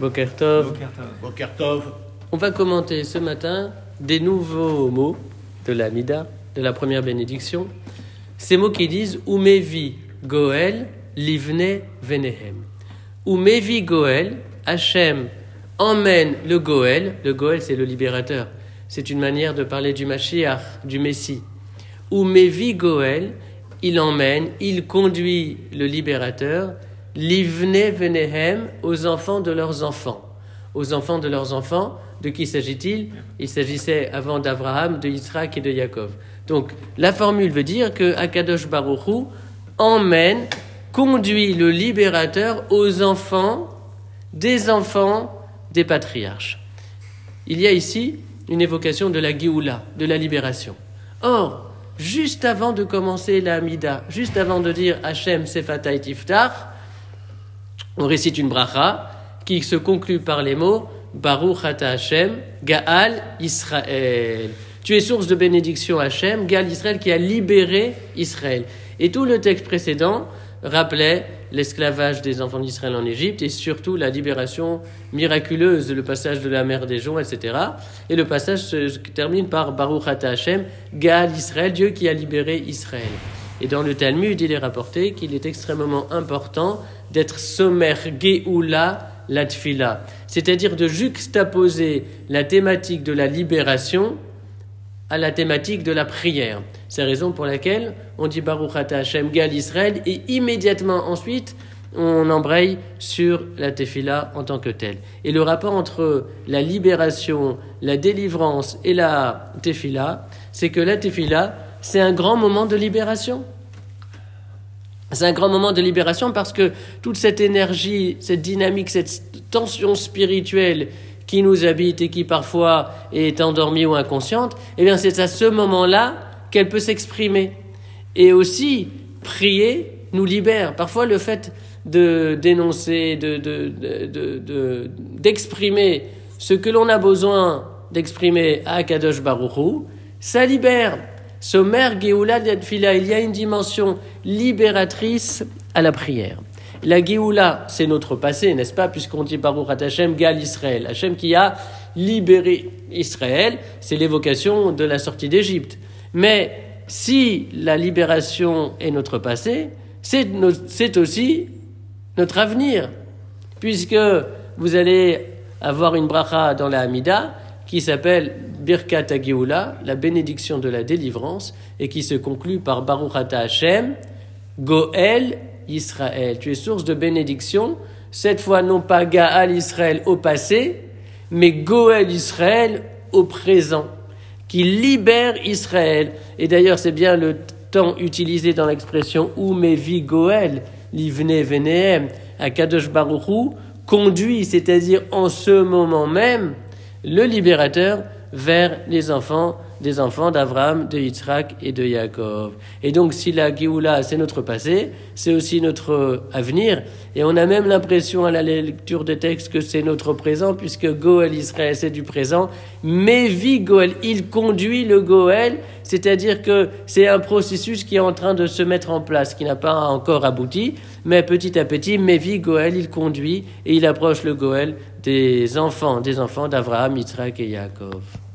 Boker Tov. Boker Tov. Boker Tov. On va commenter ce matin des nouveaux mots de la Mida, de la première bénédiction. Ces mots qui disent « Umevi Goel livne venehem ». « Umevi Goel » Hachem emmène le Goel. Le Goel, c'est le libérateur. C'est une manière de parler du Mashiach, du Messie. « Umevi Goel » il emmène, il conduit le libérateur, livne venehem, aux enfants de leurs enfants. Aux enfants de leurs enfants, de qui s'agit-il? Il s'agissait avant d'Abraham, de Yitzhak et de Yaakov. Donc, la formule veut dire que Akadosh Baruch Hu emmène, conduit le libérateur aux enfants des patriarches. Il y a ici une évocation de la Géoula, de la libération. Or, juste avant de commencer la Hamida, juste avant de dire Hachem Sefatay Tiftach, on récite une bracha qui se conclut par les mots Baruch Ata Hachem, Gaal Israël. Tu es source de bénédiction Hachem, Gaal Israël qui a libéré Israël. Et tout le texte précédent rappelait l'esclavage des enfants d'Israël en Égypte et surtout la libération miraculeuse, le passage de la mer des Joncs, etc. Et le passage se termine par Baruch Ata Hachem, Gaal Israël, Dieu qui a libéré Israël. Et dans le Talmud, il est rapporté qu'il est extrêmement important d'être sommer Géoula la Tfila, c'est-à-dire de juxtaposer la thématique de la libération à la thématique de la prière. C'est la raison pour laquelle on dit Baruch Ata Hashem Gaal Israël et immédiatement ensuite on embraye sur la tefila en tant que telle. Et le rapport entre la libération, la délivrance et la tefila, c'est que la tefila, c'est un grand moment de libération. C'est un grand moment de libération parce que toute cette énergie, cette dynamique, cette tension spirituelle qui nous habite et qui parfois est endormie ou inconsciente, eh bien c'est à ce moment-là qu'elle peut s'exprimer. Et aussi, prier nous libère. Parfois, le fait de dénoncer, d'exprimer ce que l'on a besoin d'exprimer à Kadosh Baruch Hu, ça libère. Somer Géoula Tfila, il y a une dimension libératrice à la prière. La Géoula, c'est notre passé, n'est-ce pas? Puisqu'on dit Baruch Ata Hashem Gaal Israël. Hashem qui a libéré Israël, c'est l'évocation de la sortie d'Égypte. Mais si la libération est notre passé, c'est aussi notre avenir. Puisque vous allez avoir une bracha dans la Hamida qui s'appelle Birkat HaGeoula, la bénédiction de la délivrance, et qui se conclut par Baruch Ata Hashem Goel Israël. Tu es source de bénédiction, cette fois non pas Gaal Israël au passé, mais Goel Israël au présent, qui libère Israël. Et d'ailleurs, c'est bien le temps utilisé dans l'expression Umevi Goel, Livne Venehem, Akadosh Baruch Hu conduit, c'est-à-dire en ce moment même, le libérateur vers les enfants, des enfants d'Abraham, de Yitzhak et de Yaakov. Et donc, si la Géoula, c'est notre passé, c'est aussi notre avenir. Et on a même l'impression à la lecture des textes que c'est notre présent, puisque Goel Israël, c'est du présent. Mevi Goel, il conduit le Goel, c'est-à-dire que c'est un processus qui est en train de se mettre en place, qui n'a pas encore abouti, mais petit à petit, Mevi Goel, il conduit et il approche le Goel des enfants d'Abraham, Yitzhak et Yaakov.